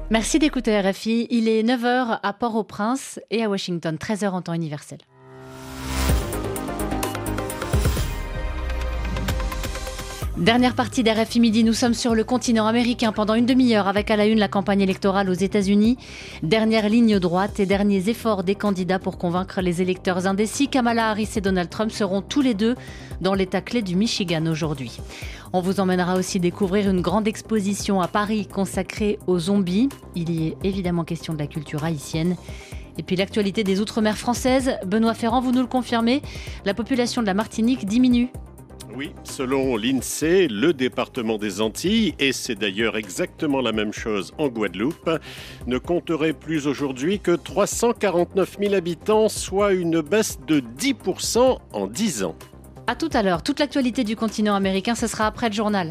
Merci d'écouter RFI. Il est 9 heures à Port-au-Prince et à Washington, 13 heures en temps universel. Dernière partie d'RFI Midi, nous sommes sur le continent américain pendant une demi-heure avec à la une la campagne électorale aux États-Unis. Dernière ligne droite et derniers efforts des candidats pour convaincre les électeurs indécis. Kamala Harris et Donald Trump seront tous les deux dans l'état clé du Michigan aujourd'hui. On vous emmènera aussi découvrir une grande exposition à Paris consacrée aux zombies. Il y est évidemment question de la culture haïtienne. Et puis l'actualité des Outre-mer françaises. Benoît Ferrand, vous nous le confirmez, la population de la Martinique diminue. Oui, selon l'INSEE, le département des Antilles, et c'est d'ailleurs exactement la même chose en Guadeloupe, ne compterait plus aujourd'hui que 349 000 habitants, soit une baisse de 10% en 10 ans. À tout à l'heure, toute l'actualité du continent américain, ce sera après le journal.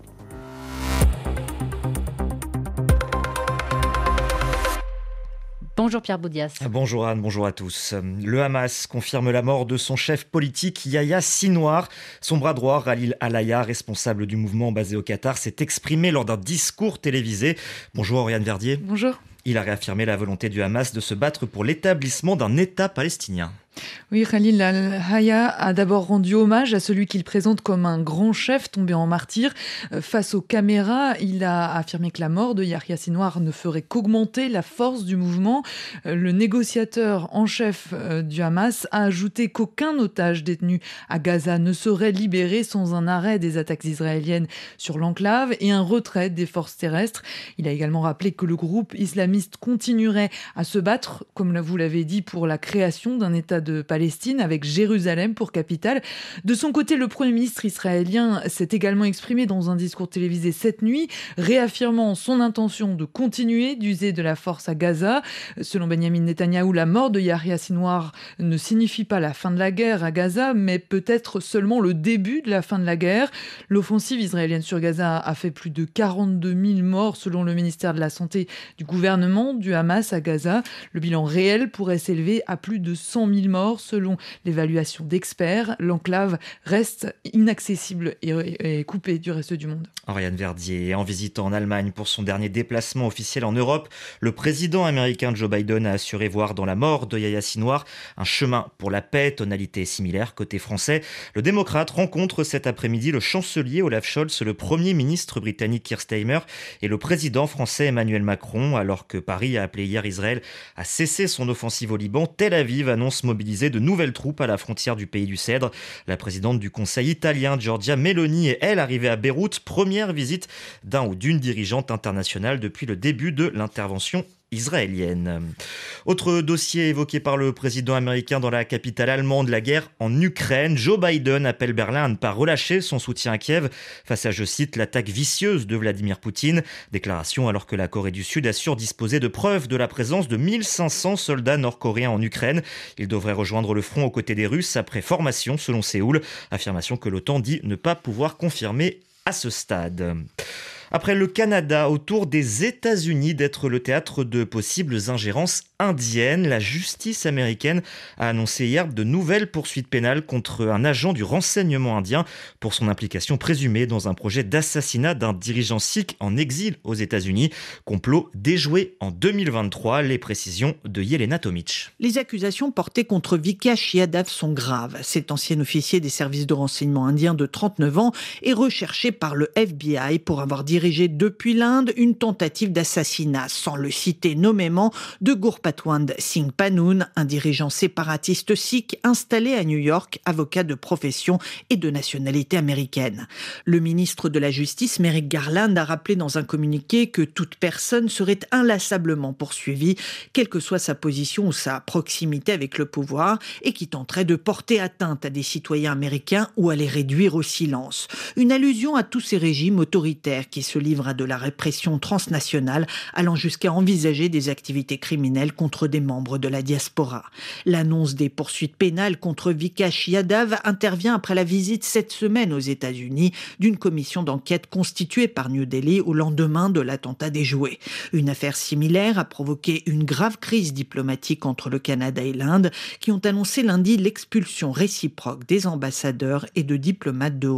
Bonjour Pierre Boudias. Bonjour Anne, bonjour à tous. Le Hamas confirme la mort de son chef politique Yahya Sinwar. Son bras droit, Khalil Alaya, responsable du mouvement basé au Qatar, s'est exprimé lors d'un discours télévisé. Bonjour Oriane Verdier. Bonjour. Il a réaffirmé la volonté du Hamas de se battre pour l'établissement d'un État palestinien. Oui, Khalil Al-Hayya a d'abord rendu hommage à celui qu'il présente comme un grand chef tombé en martyr. Face aux caméras, il a affirmé que la mort de Yahya Sinwar ne ferait qu'augmenter la force du mouvement. Le négociateur en chef du Hamas a ajouté qu'aucun otage détenu à Gaza ne serait libéré sans un arrêt des attaques israéliennes sur l'enclave et un retrait des forces terrestres. Il a également rappelé que le groupe islamiste continuerait à se battre, comme vous l'avez dit, pour la création d'un État de Palestine avec Jérusalem pour capitale. De son côté, le Premier ministre israélien s'est également exprimé dans un discours télévisé cette nuit, réaffirmant son intention de continuer d'user de la force à Gaza. Selon Benjamin Netanyahou, la mort de Yahya Sinwar ne signifie pas la fin de la guerre à Gaza, mais peut-être seulement le début de la fin de la guerre. L'offensive israélienne sur Gaza a fait plus de 42 000 morts selon le ministère de la Santé du gouvernement du Hamas à Gaza. Le bilan réel pourrait s'élever à plus de 100 000 morts selon l'évaluation d'experts. L'enclave reste inaccessible et coupée du reste du monde. Oriane Verdier, en visitant en Allemagne pour son dernier déplacement officiel en Europe, le président américain Joe Biden a assuré voir dans la mort de Yahya Sinwar un chemin pour la paix, tonalité similaire côté français. Le démocrate rencontre cet après-midi le chancelier Olaf Scholz, le premier ministre britannique Keir Starmer et le président français Emmanuel Macron. Alors que Paris a appelé hier Israël à cesser son offensive au Liban, Tel Aviv annonce mobiliser de nouvelles troupes à la frontière du pays du Cèdre. La présidente du Conseil italien, Giorgia Meloni, est elle arrivée à Beyrouth, première visite d'un ou d'une dirigeante internationale depuis le début de l'intervention israélienne. Autre dossier évoqué par le président américain dans la capitale allemande, la guerre en Ukraine. Joe Biden appelle Berlin à ne pas relâcher son soutien à Kiev face à, je cite, l'attaque vicieuse de Vladimir Poutine. Déclaration alors que la Corée du Sud assure disposer de preuves de la présence de 1500 soldats nord-coréens en Ukraine. Ils devraient rejoindre le front aux côtés des Russes après formation selon Séoul. Affirmation que l'OTAN dit ne pas pouvoir confirmer à ce stade. Après le Canada, au tour des États-Unis d'être le théâtre de possibles ingérences indiennes, la justice américaine a annoncé hier de nouvelles poursuites pénales contre un agent du renseignement indien pour son implication présumée dans un projet d'assassinat d'un dirigeant sikh en exil aux États-Unis. Complot déjoué en 2023, les précisions de Yelena Tomic. Les accusations portées contre Vikash Yadav sont graves. Cet ancien officier des services de renseignement indiens de 39 ans est recherché par le FBI pour avoir dirigé depuis l'Inde une tentative d'assassinat, sans le citer nommément, de Gurpatwand Singh Pannoun, un dirigeant séparatiste sikh installé à New York, avocat de profession et de nationalité américaine. Le ministre de la Justice, Merrick Garland, a rappelé dans un communiqué que toute personne serait inlassablement poursuivie, quelle que soit sa position ou sa proximité avec le pouvoir, et qui tenterait de porter atteinte à des citoyens américains ou à les réduire au silence. Une allusion à tous ces régimes autoritaires qui se livre à de la répression transnationale, allant jusqu'à envisager des activités criminelles contre des membres de la diaspora. L'annonce des poursuites pénales contre Vikash Yadav intervient après la visite cette semaine aux États-Unis d'une commission d'enquête constituée par New Delhi au lendemain de l'attentat déjoué. Une affaire similaire a provoqué une grave crise diplomatique entre le Canada et l'Inde, qui ont annoncé lundi l'expulsion réciproque des ambassadeurs et de diplomates de haut rang.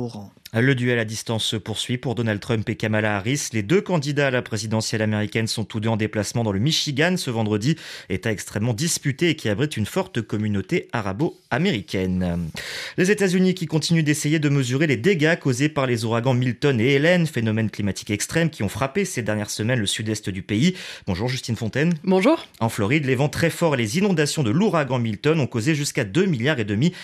Le duel à distance se poursuit pour Donald Trump et Kamala Harris. Les deux candidats à la présidentielle américaine sont tous deux en déplacement dans le Michigan ce vendredi, État extrêmement disputé et qui abrite une forte communauté arabo-américaine. Les États-Unis qui continuent d'essayer de mesurer les dégâts causés par les ouragans Milton et Helen, phénomènes climatiques extrêmes qui ont frappé ces dernières semaines le sud-est du pays. Bonjour Justine Fontaine. Bonjour. En Floride, les vents très forts et les inondations de l'ouragan Milton ont causé jusqu'à 2,5 milliards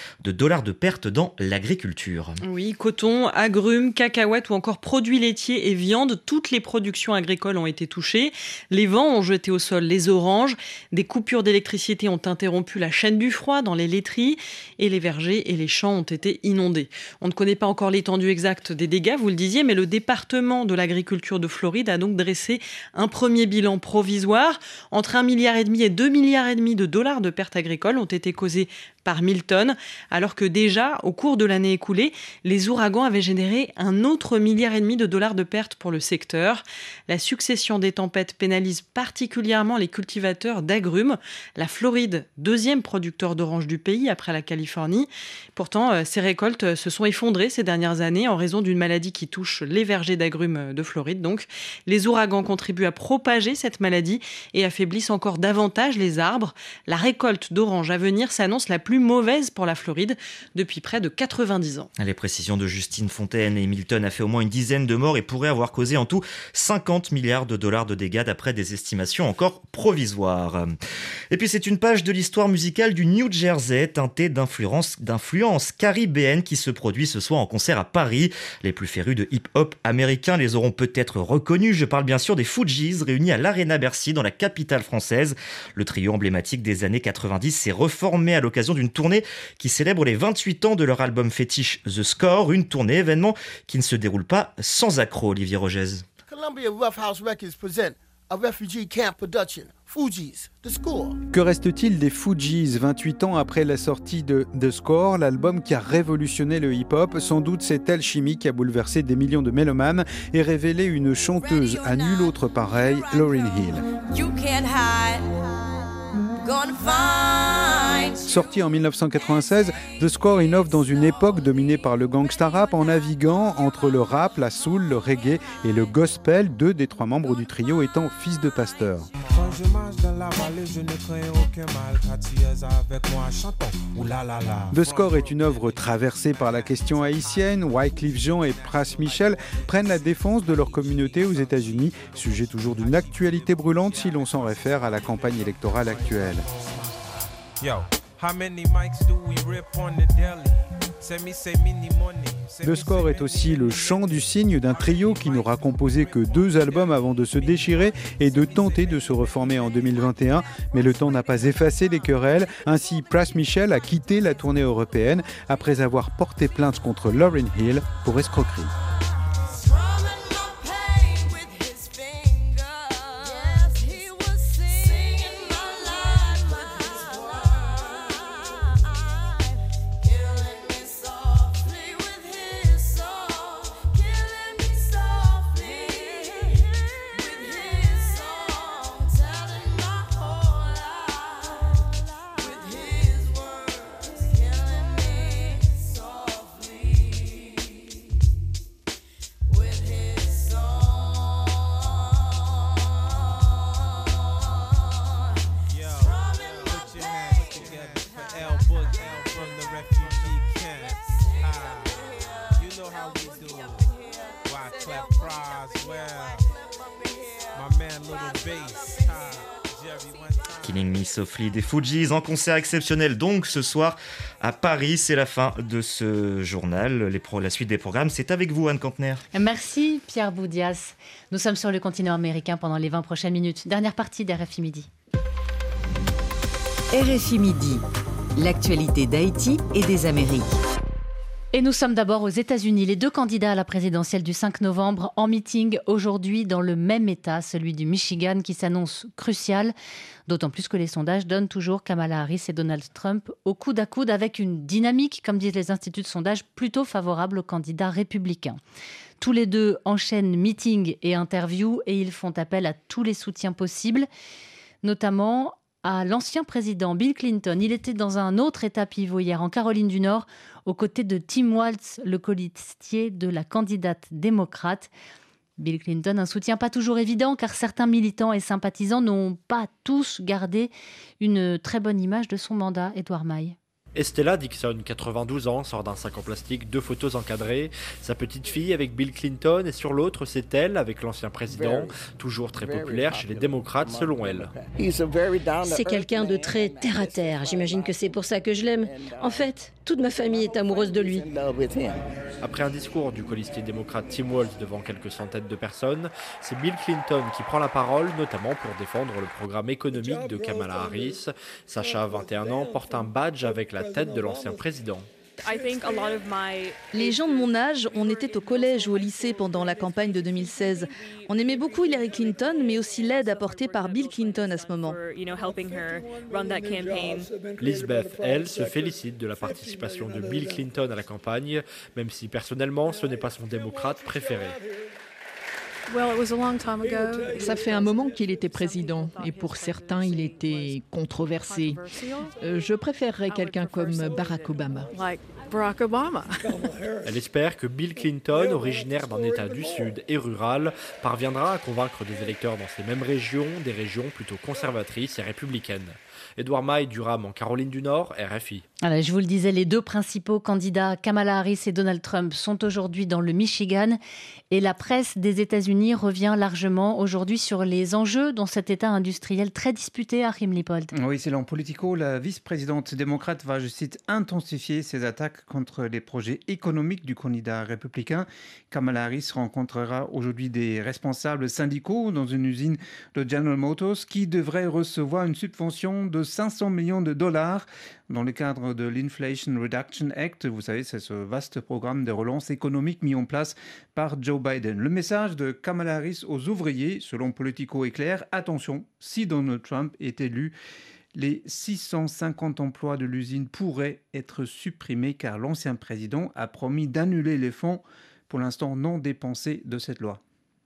de pertes dans l'agriculture. Oui, coton, agrumes, cacahuètes ou encore produits laitiers et viande, toutes les productions agricoles ont été touchées. Les vents ont jeté au sol les oranges, des coupures d'électricité ont interrompu la chaîne du froid dans les laiteries et les vergers et les champs ont été inondés. On ne connaît pas encore l'étendue exacte des dégâts, vous le disiez, mais le département de l'agriculture de Floride a donc dressé un premier bilan provisoire. Entre 1,5 milliard et 2,5 milliards de dollars de pertes agricoles ont été causées par Milton, alors que déjà, au cours de l'année écoulée, les ouragans avaient généré un autre 1,5 milliard de dollars de pertes pour le secteur. La succession des tempêtes pénalise particulièrement les cultivateurs d'agrumes. La Floride, deuxième producteur d'oranges du pays après la Californie. Pourtant, ces récoltes se sont effondrées ces dernières années en raison d'une maladie qui touche les vergers d'agrumes de Floride. Donc, les ouragans contribuent à propager cette maladie et affaiblissent encore davantage les arbres. La récolte d'oranges à venir s'annonce la plus mauvaise pour la Floride depuis près de 90 ans. Les précisions de Justine Fontaine. Et Milton a fait au moins une dizaine de morts et pourrait avoir causé en tout 50 milliards de dollars de dégâts d'après des estimations encore provisoires. Et puis c'est une page de l'histoire musicale du New Jersey teintée d'influence caribéenne qui se produit ce soir en concert à Paris. Les plus férus de hip-hop américain les auront peut-être reconnus. Je parle bien sûr des Fugees réunis à l'Arena Bercy dans la capitale française. Le trio emblématique des années 90 s'est reformé à l'occasion d'une tournée qui célèbre les 28 ans de leur album fétiche The Score, une tournée événement qui ne se déroule pas sans accroc, Olivier Rogez. Columbia Rough House Records present a refugee camp production, Fugees, The Score. Que reste-t-il des Fugees 28 ans après la sortie de The Score, l'album qui a révolutionné le hip-hop? Sans doute cette alchimie qui a bouleversé des millions de mélomanes et révélé une chanteuse à nulle autre pareille, Lauryn Hill. You can't hide. Sorti en 1996, The Score innove dans une époque dominée par le gangsta rap en naviguant entre le rap, la soul, le reggae et le gospel, deux des trois membres du trio étant fils de pasteur. The Score est une œuvre traversée par la question haïtienne. Wyclef Jean et Pras Michel prennent la défense de leur communauté aux États-Unis, sujet toujours d'une actualité brûlante si l'on s'en réfère à la campagne électorale actuelle. The Score est aussi le chant du cygne d'un trio qui n'aura composé que 2 albums avant de se déchirer et de tenter de se reformer en 2021. Mais le temps n'a pas effacé les querelles. Ainsi, Pras Michel a quitté la tournée européenne après avoir porté plainte contre Lauryn Hill pour escroquerie. Killing Me Softly des Fugees en concert exceptionnel donc ce soir à Paris. C'est la fin de ce journal. La suite des programmes, c'est avec vous Anne Kantner. Merci Pierre Boudias. Nous sommes sur le continent américain pendant les 20 prochaines minutes. Dernière partie d'RFI Midi. RFI Midi, l'actualité d'Haïti et des Amériques. Et nous sommes d'abord aux États-Unis. Les deux candidats à la présidentielle du 5 novembre en meeting aujourd'hui dans le même État, celui du Michigan, qui s'annonce crucial. D'autant plus que les sondages donnent toujours Kamala Harris et Donald Trump au coude à coude avec une dynamique, comme disent les instituts de sondage, plutôt favorable aux candidats républicains. Tous les deux enchaînent meetings et interviews et ils font appel à tous les soutiens possibles, notamment à l'ancien président Bill Clinton. Il était dans un autre état pivot hier en Caroline du Nord, aux côtés de Tim Walz, le colistier de la candidate démocrate. Bill Clinton, un soutien pas toujours évident car certains militants et sympathisants n'ont pas tous gardé une très bonne image de son mandat. Édouard Maille. Estella Dixon, 92 ans, sort d'un sac en plastique 2 photos encadrées. Sa petite fille avec Bill Clinton et sur l'autre, c'est elle avec l'ancien président, toujours très populaire chez les démocrates selon elle. C'est quelqu'un de très terre-à-terre. J'imagine que c'est pour ça que je l'aime. En fait, toute ma famille est amoureuse de lui. Après un discours du colistier démocrate Tim Walz devant quelques centaines de personnes, c'est Bill Clinton qui prend la parole, notamment pour défendre le programme économique de Kamala Harris. Sacha, 21 ans, porte un badge avec la tête de l'ancien président. Les gens de mon âge, on était au collège ou au lycée pendant la campagne de 2016. On aimait beaucoup Hillary Clinton, mais aussi l'aide apportée par Bill Clinton à ce moment. Lisbeth, elle, se félicite de la participation de Bill Clinton à la campagne, même si personnellement, ce n'est pas son démocrate préféré. Ça fait un moment qu'il était président et pour certains, il était controversé. Je préférerais quelqu'un comme Barack Obama. Elle espère que Bill Clinton, originaire d'un État du Sud et rural, parviendra à convaincre des électeurs dans ces mêmes régions, des régions plutôt conservatrices et républicaines. Édouard Maille, Durham en Caroline du Nord, RFI. Alors, je vous le disais, les deux principaux candidats, Kamala Harris et Donald Trump, sont aujourd'hui dans le Michigan. Et la presse des États-Unis revient largement aujourd'hui sur les enjeux dans cet État industriel très disputé, Achim Lippold. Oui, selon Politico, la vice-présidente démocrate va, je cite, intensifier ses attaques contre les projets économiques du candidat républicain. Kamala Harris rencontrera aujourd'hui des responsables syndicaux dans une usine de General Motors qui devrait recevoir une subvention de 500 millions de dollars dans le cadre de l'Inflation Reduction Act. Vous savez, c'est ce vaste programme de relance économique mis en place par Joe Biden. Le message de Kamala Harris aux ouvriers, selon Politico, est clair. Attention, si Donald Trump est élu, les 650 emplois de l'usine pourraient être supprimés car l'ancien président a promis d'annuler les fonds pour l'instant non dépensés de cette loi.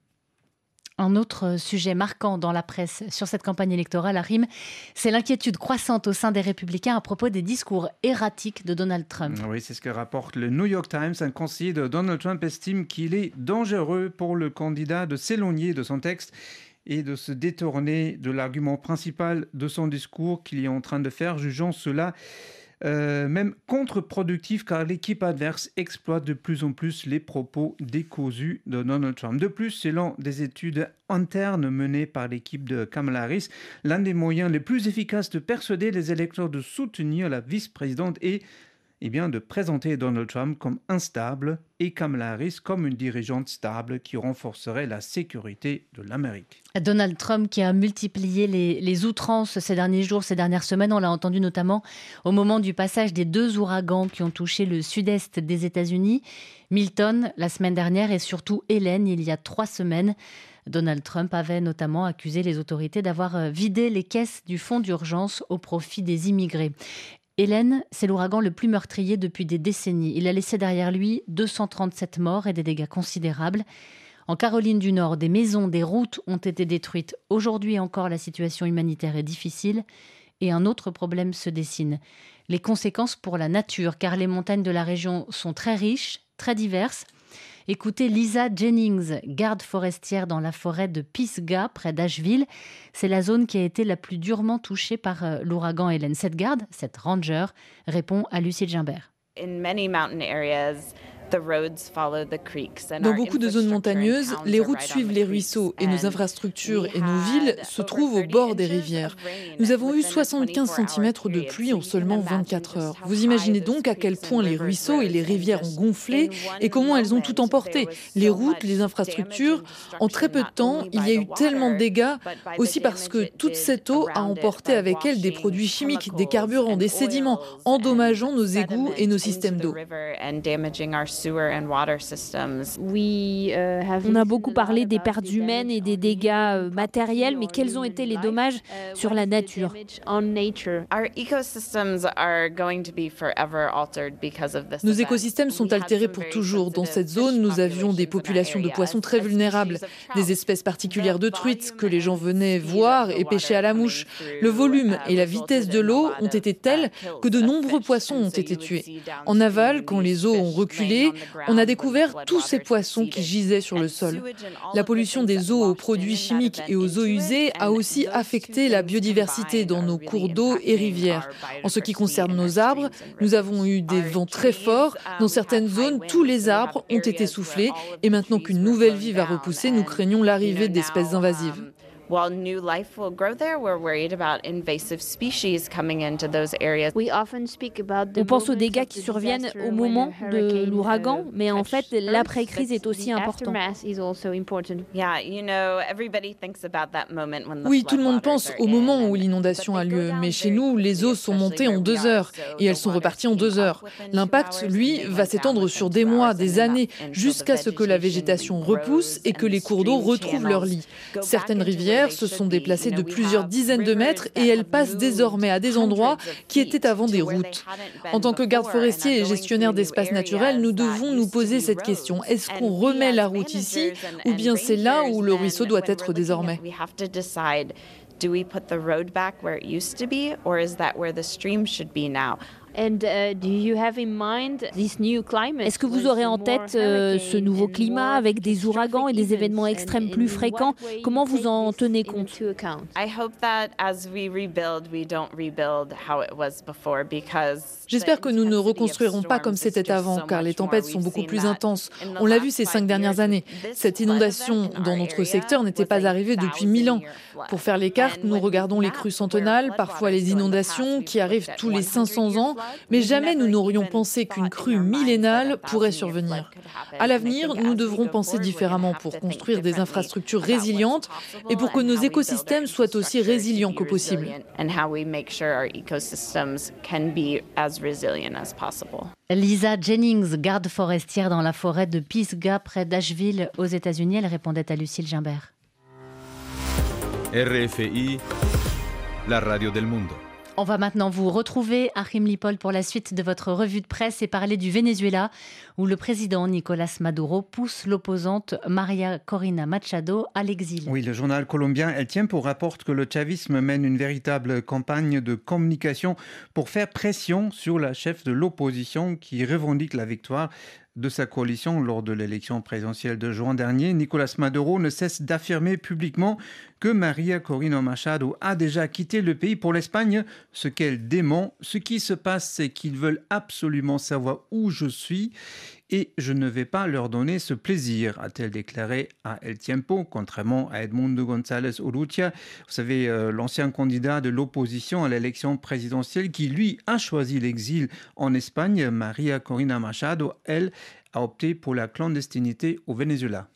Un autre sujet marquant dans la presse sur cette campagne électorale, Achim, c'est l'inquiétude croissante au sein des Républicains à propos des discours erratiques de Donald Trump. Oui, c'est ce que rapporte le New York Times. Un conseiller de Donald Trump estime qu'il est dangereux pour le candidat de s'éloigner de son texte et de se détourner de l'argument principal de son discours qu'il est en train de faire, jugeant cela même contre-productif car l'équipe adverse exploite de plus en plus les propos décousus de Donald Trump. De plus, selon des études internes menées par l'équipe de Kamala Harris, l'un des moyens les plus efficaces de persuader les électeurs de soutenir la vice-présidente est de présenter Donald Trump comme instable et Kamala Harris comme une dirigeante stable qui renforcerait la sécurité de l'Amérique. Donald Trump qui a multiplié les outrances ces derniers jours, ces dernières semaines, on l'a entendu notamment au moment du passage des 2 ouragans qui ont touché le sud-est des États-Unis, Milton la semaine dernière et surtout Hélène il y a 3 semaines. Donald Trump avait notamment accusé les autorités d'avoir vidé les caisses du fonds d'urgence au profit des immigrés. Hélène, c'est l'ouragan le plus meurtrier depuis des décennies. Il a laissé derrière lui 237 morts et des dégâts considérables. En Caroline du Nord, des maisons, des routes ont été détruites. Aujourd'hui encore, la situation humanitaire est difficile. Et un autre problème se dessine. Les conséquences pour la nature, car les montagnes de la région sont très riches, très diverses. Écoutez Lisa Jennings, garde forestière dans la forêt de Pisgah, près d'Asheville. C'est la zone qui a été la plus durement touchée par l'ouragan Hélène. Cette garde, cette ranger, répond à Lucille Gimbert. Dans beaucoup de zones montagneuses, les routes suivent les ruisseaux et nos infrastructures et nos villes se trouvent au bord des rivières. Nous avons eu 75 cm de pluie en seulement 24 heures. Vous imaginez donc à quel point les ruisseaux et les rivières ont gonflé et comment elles ont tout emporté. Les routes, les infrastructures. En très peu de temps, il y a eu tellement de dégâts, aussi parce que toute cette eau a emporté avec elle des produits chimiques, des carburants, des sédiments, endommageant nos égouts et nos systèmes d'eau. On a beaucoup parlé des pertes humaines et des dégâts matériels, mais quels ont été les dommages sur la nature? Nos écosystèmes sont altérés pour toujours. Dans cette zone, nous avions des populations de poissons très vulnérables, des espèces particulières de truites que les gens venaient voir et pêcher à la mouche. Le volume et la vitesse de l'eau ont été tels que de nombreux poissons ont été tués. En aval, quand les eaux ont reculé, on a découvert tous ces poissons qui gisaient sur le sol. La pollution des eaux aux produits chimiques et aux eaux usées a aussi affecté la biodiversité dans nos cours d'eau et rivières. En ce qui concerne nos arbres, nous avons eu des vents très forts. Dans certaines zones, tous les arbres ont été soufflés et maintenant qu'une nouvelle vie va repousser, nous craignons l'arrivée d'espèces invasives. While new life will grow there, we're worried about invasive species coming into those areas. On pense aux dégâts qui surviennent au moment de l'ouragan, mais en fait, l'après-crise est aussi important. Oui, tout le monde pense au moment où l'inondation a lieu, mais chez nous, les eaux sont montées en 2 heures et elles sont reparties en 2 heures. L'impact, lui, va s'étendre sur des mois, des années, jusqu'à ce que la végétation repousse et que les cours d'eau retrouvent leur lit. Certaines rivières se sont déplacées de plusieurs dizaines de mètres et elles passent désormais à des endroits qui étaient avant des routes. En tant que garde forestier et gestionnaire d'espaces naturels, nous devons nous poser cette question. Est-ce qu'on remet la route ici ou bien c'est là où le ruisseau doit être désormais ? Do we put the road back where it used to be, or is that where the stream should be now? Est-ce que vous aurez en tête ce nouveau climat avec des ouragans et des événements extrêmes plus fréquents? Comment vous en tenez compte? J'espère que nous ne reconstruirons pas comme c'était avant, car les tempêtes sont beaucoup plus intenses. On l'a vu ces 5 dernières années. Cette inondation dans notre secteur n'était pas arrivée depuis 1000 ans. Pour faire les cartes, nous regardons les crues centenales, parfois les inondations qui arrivent tous les 500 ans, mais jamais nous n'aurions pensé qu'une crue millénale pourrait survenir. À l'avenir, nous devrons penser différemment pour construire des infrastructures résilientes et pour que nos écosystèmes soient aussi résilients que possible. Lisa Jennings, garde forestière dans la forêt de Pisgah près d'Asheville aux États-Unis, elle répondait à Lucille Gimbert. RFI, la radio del mundo. On va maintenant vous retrouver, Achim Lippold, pour la suite de votre revue de presse et parler du Venezuela, où le président Nicolás Maduro pousse l'opposante María Corina Machado à l'exil. Oui, le journal colombien El Tiempo rapporte que le chavisme mène une véritable campagne de communication pour faire pression sur la chef de l'opposition qui revendique la victoire de sa coalition lors de l'élection présidentielle de juin dernier. Nicolás Maduro ne cesse d'affirmer publiquement que María Corina Machado a déjà quitté le pays pour l'Espagne, ce qu'elle dément. Ce qui se passe, c'est qu'ils veulent absolument savoir où je suis et je ne vais pas leur donner ce plaisir, a-t-elle déclaré à El Tiempo, contrairement à Edmundo González Urrutia, vous savez, l'ancien candidat de l'opposition à l'élection présidentielle qui, lui, a choisi l'exil en Espagne. María Corina Machado, elle, a opté pour la clandestinité au Venezuela.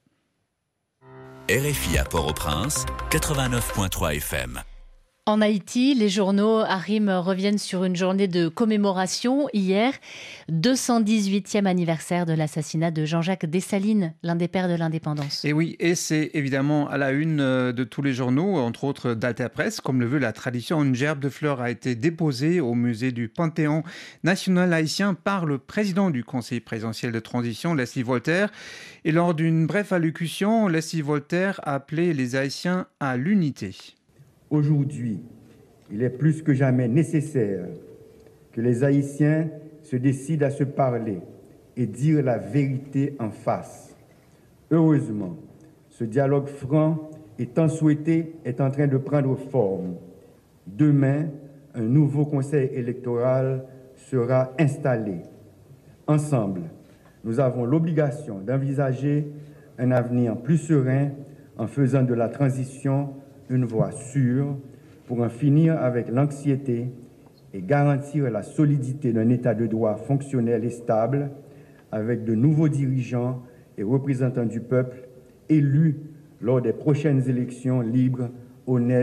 RFI à Port-au-Prince, 89.3 FM. En Haïti, les journaux Harim reviennent sur une journée de commémoration hier, 218e anniversaire de l'assassinat de Jean-Jacques Dessalines, l'un des pères de l'indépendance. Et oui, et c'est évidemment à la une de tous les journaux, entre autres d'Alter Presse, comme le veut la tradition. Une gerbe de fleurs a été déposée au musée du Panthéon national haïtien par le président du Conseil présidentiel de transition, Leslie Voltaire. Et lors d'une brève allocution, Leslie Voltaire a appelé les Haïtiens à l'unité. Aujourd'hui, il est plus que jamais nécessaire que les Haïtiens se décident à se parler et dire la vérité en face. Heureusement, ce dialogue franc et tant souhaité est en train de prendre forme. Demain, un nouveau conseil électoral sera installé. Ensemble, nous avons l'obligation d'envisager un avenir plus serein en faisant de la transition une voie sûre pour en finir avec l'anxiété et garantir la solidité d'un État de droit fonctionnel et stable avec de nouveaux dirigeants et représentants du peuple élus lors des prochaines élections libres, honnêtes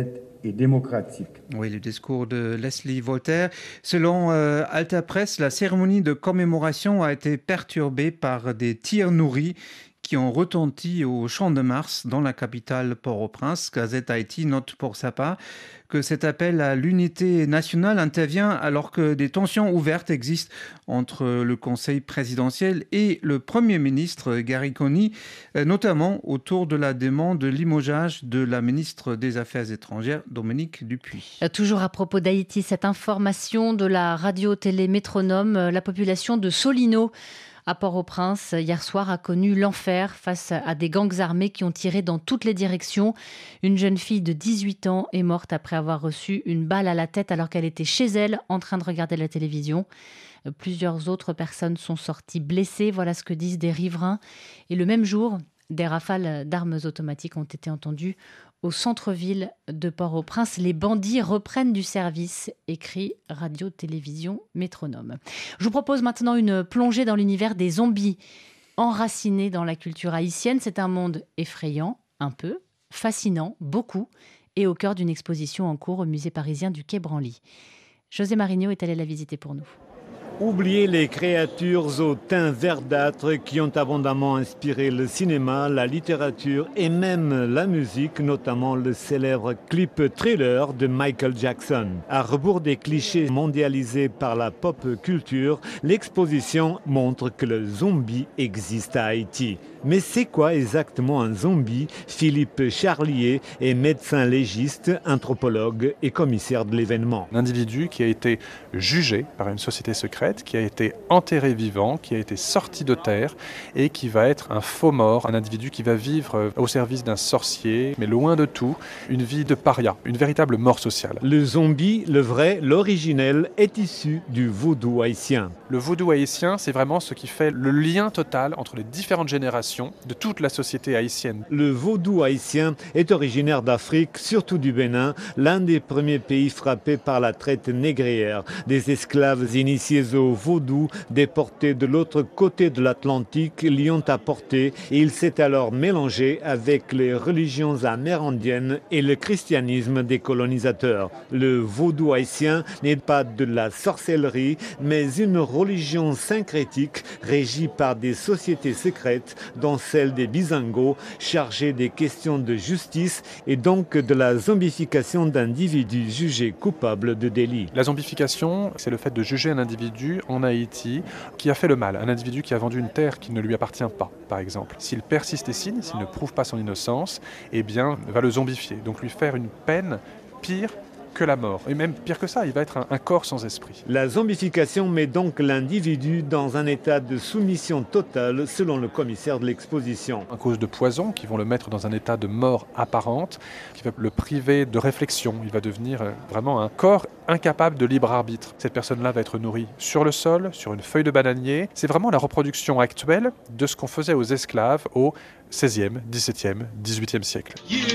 et démocratique. Oui, le discours de Leslie Voltaire. Selon Alta Press, la cérémonie de commémoration a été perturbée par des tirs nourris qui ont retenti au Champ de Mars dans la capitale Port-au-Prince. Gazette Haïti note pour sa part que cet appel à l'unité nationale intervient alors que des tensions ouvertes existent entre le Conseil présidentiel et le Premier ministre Gary Coney, notamment autour de la demande de limogeage de la ministre des Affaires étrangères, Dominique Dupuis. Toujours à propos d'Haïti, cette information de la radio-télé Métronome, la population de Solino à Port-au-Prince, hier soir, a connu l'enfer face à des gangs armés qui ont tiré dans toutes les directions. Une jeune fille de 18 ans est morte après avoir reçu une balle à la tête alors qu'elle était chez elle en train de regarder la télévision. Plusieurs autres personnes sont sorties blessées, voilà ce que disent des riverains. Et le même jour, des rafales d'armes automatiques ont été entendues au centre-ville de Port-au-Prince. Les bandits reprennent du service, écrit Radio-Télévision Métronome. Je vous propose maintenant une plongée dans l'univers des zombies. Enracinés dans la culture haïtienne, c'est un monde effrayant, un peu, fascinant, beaucoup, et au cœur d'une exposition en cours au musée parisien du Quai Branly. José Marigno est allé la visiter pour nous. Oubliez les créatures au teint verdâtre qui ont abondamment inspiré le cinéma, la littérature et même la musique, notamment le célèbre clip Thriller de Michael Jackson. À rebours des clichés mondialisés par la pop culture, l'exposition montre que le zombie existe à Haïti. Mais c'est quoi exactement un zombie? Philippe Charlier est médecin légiste, anthropologue et commissaire de l'événement. Un individu qui a été jugé par une société secrète, qui a été enterré vivant, qui a été sorti de terre et qui va être un faux mort, un individu qui va vivre au service d'un sorcier, mais loin de tout, une vie de paria, une véritable mort sociale. Le zombie, le vrai, l'originel, est issu du vaudou haïtien. Le vaudou haïtien, c'est vraiment ce qui fait le lien total entre les différentes générations de toute la société haïtienne. Le vaudou haïtien est originaire d'Afrique, surtout du Bénin, l'un des premiers pays frappés par la traite négrière. Des esclaves initiés au vaudou, déportés de l'autre côté de l'Atlantique, l'y ont apporté et il s'est alors mélangé avec les religions amérindiennes et le christianisme des colonisateurs. Le vaudou haïtien n'est pas de la sorcellerie, mais une religion syncrétique régie par des sociétés secrètes, dont celle des Bizangos, chargée des questions de justice et donc de la zombification d'individus jugés coupables de délits. La zombification, c'est le fait de juger un individu en Haïti qui a fait le mal, un individu qui a vendu une terre qui ne lui appartient pas, par exemple. S'il persiste et signe, s'il ne prouve pas son innocence, eh bien, va le zombifier, donc lui faire une peine pire que la mort. Et même pire que ça, il va être un corps sans esprit. La zombification met donc l'individu dans un état de soumission totale, selon le commissaire de l'exposition. À cause de poisons qui vont le mettre dans un état de mort apparente, qui va le priver de réflexion. Il va devenir vraiment un corps incapable de libre arbitre. Cette personne-là va être nourrie sur le sol, sur une feuille de bananier. C'est vraiment la reproduction actuelle de ce qu'on faisait aux esclaves au XVIe, XVIIe, XVIIIe siècle.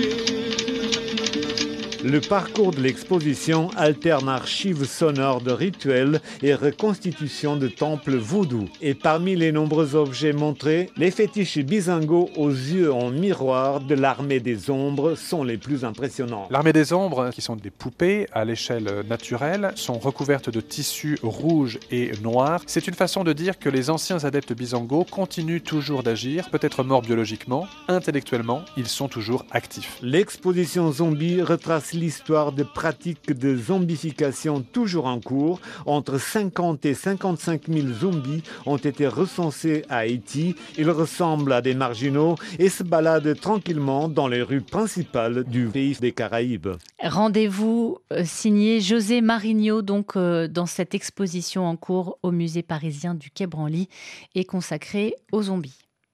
Le parcours de l'exposition alterne archives sonores de rituels et reconstitutions de temples vaudous. Et parmi les nombreux objets montrés, les fétiches bizangos aux yeux en miroir de l'armée des ombres sont les plus impressionnants. L'armée des ombres, qui sont des poupées à l'échelle naturelle, sont recouvertes de tissus rouges et noirs. C'est une façon de dire que les anciens adeptes bizangos continuent toujours d'agir, peut-être morts biologiquement, intellectuellement, ils sont toujours actifs. L'exposition zombie retrace l'histoire de pratiques de zombification toujours en cours. Entre 50 et 55 000 zombies ont été recensés à Haïti. Ils ressemblent à des marginaux et se baladent tranquillement dans les rues principales du pays des Caraïbes. Rendez-vous signé José Marigno, donc dans cette exposition en cours au musée parisien du Quai Branly et consacrée aux zombies.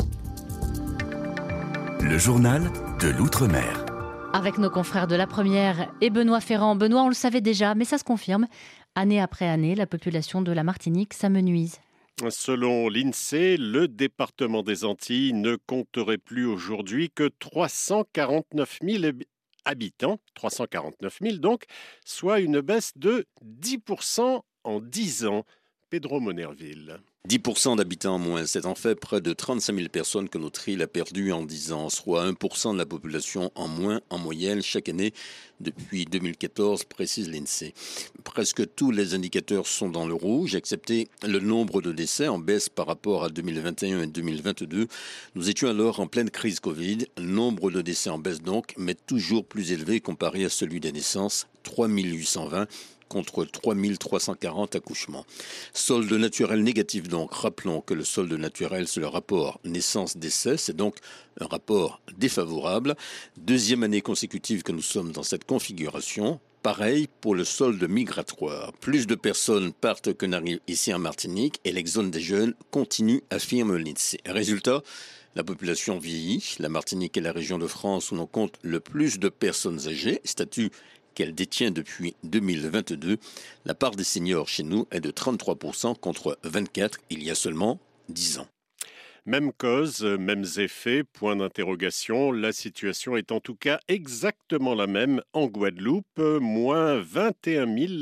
Le journal de l'Outre-mer. Avec nos confrères de La Première et Benoît Ferrand. Benoît, on le savait déjà, mais ça se confirme. Année après année, la population de la Martinique s'amenuise. Selon l'INSEE, le département des Antilles ne compterait plus aujourd'hui que 349 000 habitants, 349 000 donc, soit une baisse de 10% en 10 ans. Pedro Monerville. 10% d'habitants en moins, c'est en fait près de 35 000 personnes que notre île a perdues en 10 ans, soit 1% de la population en moins en moyenne chaque année depuis 2014, précise l'INSEE. Presque tous les indicateurs sont dans le rouge, excepté le nombre de décès en baisse par rapport à 2021 et 2022. Nous étions alors en pleine crise Covid, nombre de décès en baisse donc, mais toujours plus élevé comparé à celui des naissances, 3 820. Contre 3 340 accouchements. Solde naturel négatif donc. Rappelons que le solde naturel, c'est le rapport naissance-décès. C'est donc un rapport défavorable. Deuxième année consécutive que nous sommes dans cette configuration. Pareil pour le solde migratoire. Plus de personnes partent que n'arrivent ici en Martinique et l'exode des jeunes continue, affirme l'INSEE. Résultat, la population vieillit. La Martinique est la région de France où l'on compte le plus de personnes âgées. Statut qu'elle détient depuis 2022. La part des seniors chez nous est de 33% contre 24% il y a seulement 10 ans. Même cause, mêmes effets, point d'interrogation. La situation est en tout cas exactement la même en Guadeloupe. Moins 21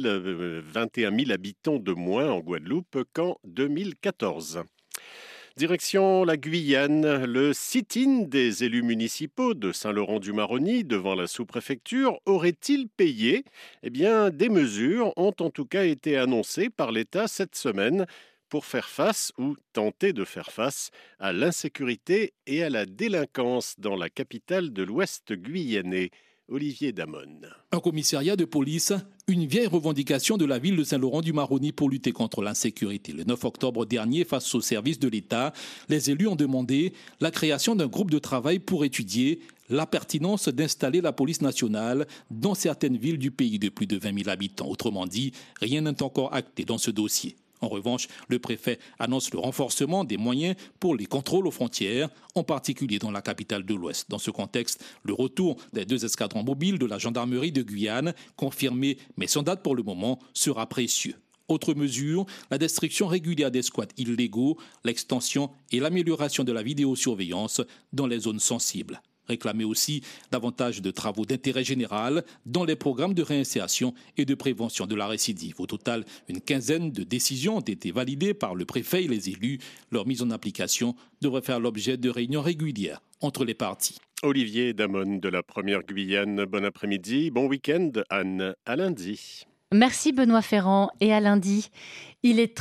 000 habitants de moins en Guadeloupe qu'en 2014. Direction la Guyane, le sit-in des élus municipaux de Saint-Laurent-du-Maroni devant la sous-préfecture aurait-il payé ? Eh bien, des mesures ont en tout cas été annoncées par l'État cette semaine pour faire face ou tenter de faire face à l'insécurité et à la délinquance dans la capitale de l'Ouest guyanais. Olivier Damon. Un commissariat de police, une vieille revendication de la ville de Saint-Laurent-du-Maroni pour lutter contre l'insécurité. Le 9 octobre dernier, face aux services de l'État, les élus ont demandé la création d'un groupe de travail pour étudier la pertinence d'installer la police nationale dans certaines villes du pays de plus de 20 000 habitants. Autrement dit, rien n'est encore acté dans ce dossier. En revanche, le préfet annonce le renforcement des moyens pour les contrôles aux frontières, en particulier dans la capitale de l'Ouest. Dans ce contexte, le retour des 2 escadrons mobiles de la gendarmerie de Guyane, confirmé mais sans date pour le moment, sera précieux. Autre mesure, la destruction régulière des squats illégaux, l'extension et l'amélioration de la vidéosurveillance dans les zones sensibles. Réclamer aussi davantage de travaux d'intérêt général dans les programmes de réinsertion et de prévention de la récidive. Au total, une quinzaine de décisions ont été validées par le préfet et les élus. Leur mise en application devrait faire l'objet de réunions régulières entre les parties. Olivier Damon de la Première Guyane, bon après-midi, bon week-end Anne, à lundi. Merci Benoît Ferrand et à lundi. Il est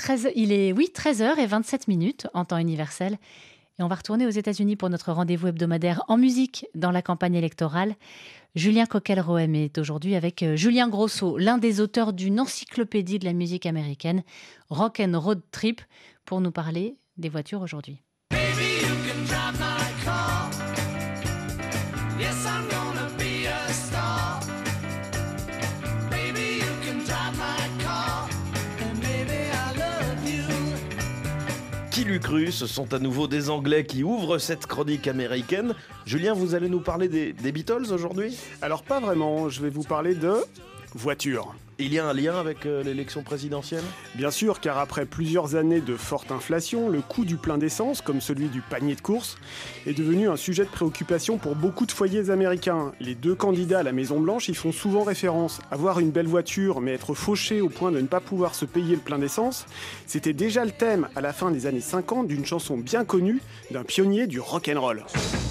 13h27 en temps universel. Et on va retourner aux États-Unis pour notre rendez-vous hebdomadaire en musique dans la campagne électorale. Julien Coquel-Rohem est aujourd'hui avec Julien Grosso, l'un des auteurs d'une encyclopédie de la musique américaine, Rock and Road Trip, pour nous parler des voitures aujourd'hui. Qui l'eût cru, ce sont à nouveau des Anglais qui ouvrent cette chronique américaine. Julien, vous allez nous parler des Beatles aujourd'hui ? Alors pas vraiment, je vais vous parler de voitures. Il y a un lien avec l'élection présidentielle ? Bien sûr, car après plusieurs années de forte inflation, le coût du plein d'essence, comme celui du panier de courses, est devenu un sujet de préoccupation pour beaucoup de foyers américains. Les 2 candidats à la Maison-Blanche y font souvent référence. Avoir une belle voiture, mais être fauché au point de ne pas pouvoir se payer le plein d'essence, c'était déjà le thème, à la fin des années 50, d'une chanson bien connue d'un pionnier du rock'n'roll.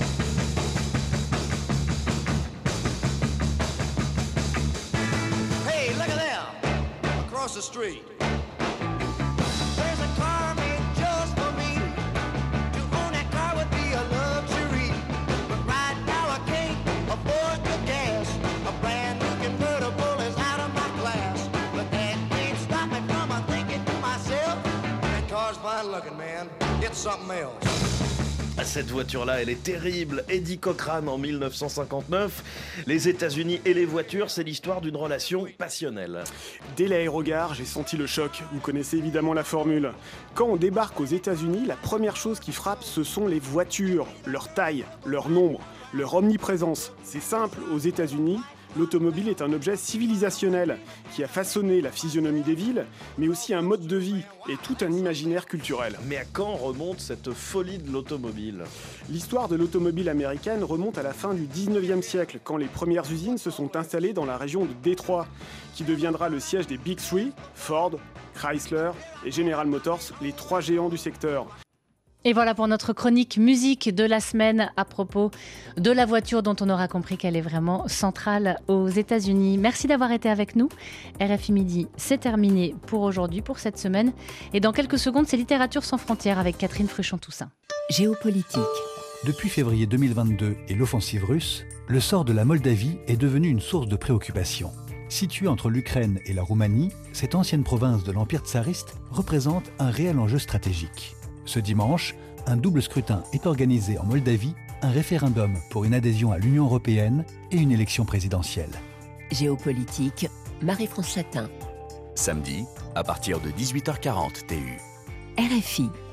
The street. There's a car made just for me. To own that car would be a luxury. But right now I can't afford the gas. A brand new convertible is out of my class. But that can't stop me from thinking to myself, that car's fine looking, man. It's something else. Cette voiture-là, elle est terrible. Eddie Cochran en 1959. Les États-Unis et les voitures, c'est l'histoire d'une relation passionnelle. Dès l'aérogare, j'ai senti le choc. Vous connaissez évidemment la formule. Quand on débarque aux États-Unis, la première chose qui frappe, ce sont les voitures. Leur taille, leur nombre, leur omniprésence. C'est simple, aux États-Unis, l'automobile est un objet civilisationnel qui a façonné la physionomie des villes, mais aussi un mode de vie et tout un imaginaire culturel. Mais à quand remonte cette folie de l'automobile ? L'histoire de l'automobile américaine remonte à la fin du 19e siècle, quand les premières usines se sont installées dans la région de Détroit, qui deviendra le siège des Big Three, Ford, Chrysler et General Motors, les 3 géants du secteur. Et voilà pour notre chronique musique de la semaine à propos de la voiture dont on aura compris qu'elle est vraiment centrale aux États-Unis. Merci d'avoir été avec nous. RFI Midi, c'est terminé pour aujourd'hui, pour cette semaine. Et dans quelques secondes, c'est Littérature sans frontières avec Catherine Fruchon-Toussaint. Géopolitique. Depuis février 2022 et l'offensive russe, le sort de la Moldavie est devenu une source de préoccupation. Située entre l'Ukraine et la Roumanie, cette ancienne province de l'Empire tsariste représente un réel enjeu stratégique. Ce dimanche, un double scrutin est organisé en Moldavie, un référendum pour une adhésion à l'Union européenne et une élection présidentielle. Géopolitique, Marie-France Chatin. Samedi, à partir de 18h40 TU. RFI.